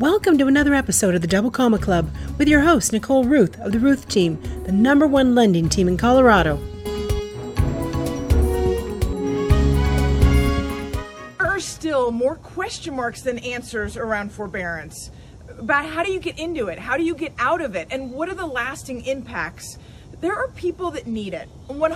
Welcome to another episode of the Double Comma Club with your host, Nicole Ruth of the Ruth Team, the #1 lending team in Colorado. There are still more question marks than answers around forbearance. About how do you get into it? How do you get out of it? And what are the lasting impacts? There are people that need it.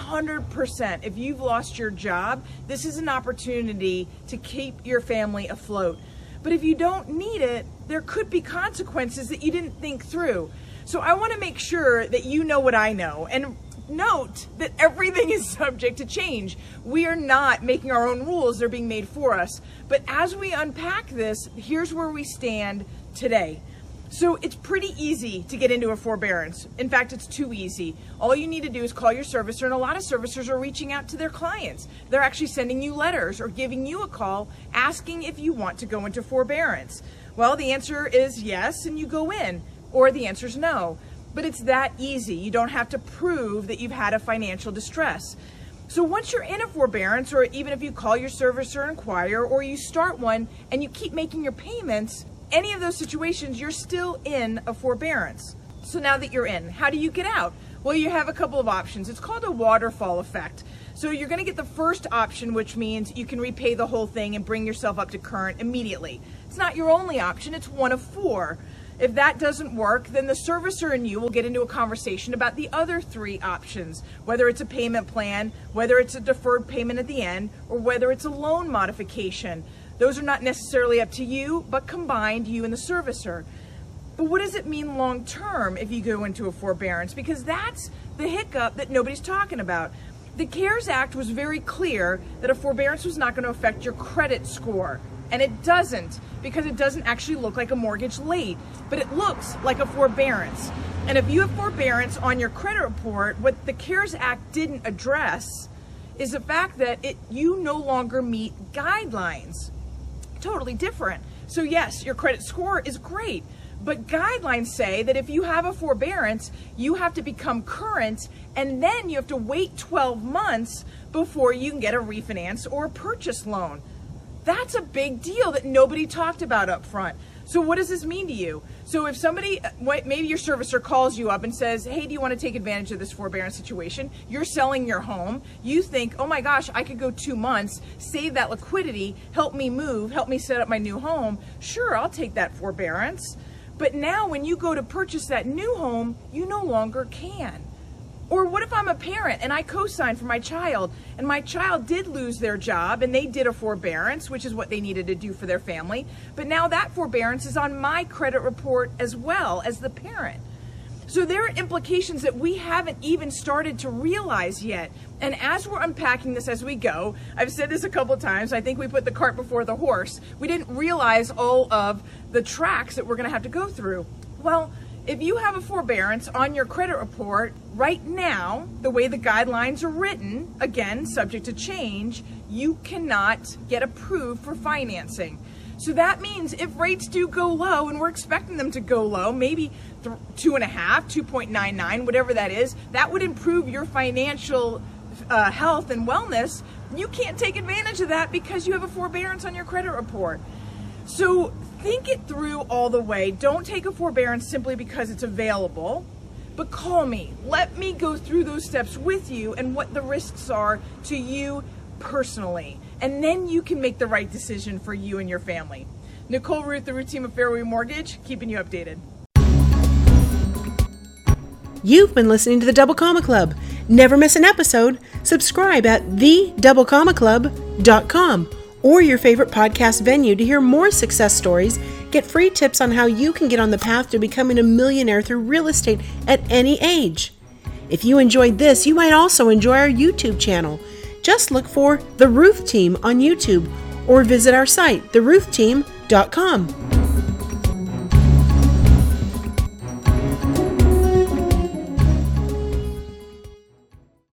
100%. If you've lost your job, this is an opportunity to keep your family afloat. But if you don't need it, there could be consequences that you didn't think through. So I want to make sure that you know what I know. And note that everything is subject to change. We are not making our own rules. They're being made for us. But as we unpack this, here's where we stand today. So it's pretty easy to get into a forbearance. In fact, it's too easy. All you need to do is call your servicer, and a lot of servicers are reaching out to their clients. They're actually sending you letters or giving you a call asking if you want to go into forbearance. Well, the answer is yes, and you go in, or the answer is no. But it's that easy. You don't have to prove that you've had a financial distress. So once you're in a forbearance, or even if you call your servicer and inquire, or you start one and you keep making your payments, any of those situations, you're still in a forbearance. So now that you're in, how do you get out? Well, you have a couple of options. It's called a waterfall effect. So you're going to get the first option, which means you can repay the whole thing and bring yourself up to current immediately. It's not your only option. It's one of four. If that doesn't work, then the servicer and you will get into a conversation about the other three options, whether it's a payment plan, whether it's a deferred payment at the end, or whether it's a loan modification. Those are not necessarily up to you, but combined, you and the servicer. But what does it mean long term if you go into a forbearance? Because that's the hiccup that nobody's talking about. The CARES Act was very clear that a forbearance was not going to affect your credit score. And it doesn't, because it doesn't actually look like a mortgage late, but it looks like a forbearance. And if you have forbearance on your credit report, what the CARES Act didn't address is the fact that you no longer meet guidelines. Totally different. So yes, your credit score is great, but guidelines say that if you have a forbearance, you have to become current, and then you have to wait 12 months before you can get a refinance or a purchase loan. That's a big deal that nobody talked about up front. So what does this mean to you? So if somebody, maybe your servicer calls you up and says, hey, do you want to take advantage of this forbearance situation? You're selling your home. You think, oh my gosh, I could go 2 months, save that liquidity, help me move, help me set up my new home. Sure, I'll take that forbearance. But now when you go to purchase that new home, you no longer can. Or what if I'm a parent and I co-signed for my child, and my child did lose their job and they did a forbearance, which is what they needed to do for their family, but now that forbearance is on my credit report as well as the parent. So there are implications that we haven't even started to realize yet. And as we're unpacking this as we go, I've said this a couple of times, I think we put the cart before the horse. We didn't realize all of the tracks that we're going to have to go through. Well, if you have a forbearance on your credit report right now, the way the guidelines are written, again, subject to change, you cannot get approved for financing. So that means if rates do go low, and we're expecting them to go low, maybe 2.5, 2.99, whatever that is, that would improve your financial health and wellness. You can't take advantage of that because you have a forbearance on your credit report. So think it through all the way. Don't take a forbearance simply because it's available, but call me. Let me go through those steps with you and what the risks are to you personally. And then you can make the right decision for you and your family. Nicole Ruth, the Ruth Team of Fairway Mortgage, keeping you updated. You've been listening to the Double Comma Club. Never miss an episode. Subscribe at thedoublecomaclub.com or your favorite podcast venue to hear more success stories, get free tips on how you can get on the path to becoming a millionaire through real estate at any age. If you enjoyed this, you might also enjoy our YouTube channel. Just look for The Ruth Team on YouTube or visit our site, theruthteam.com.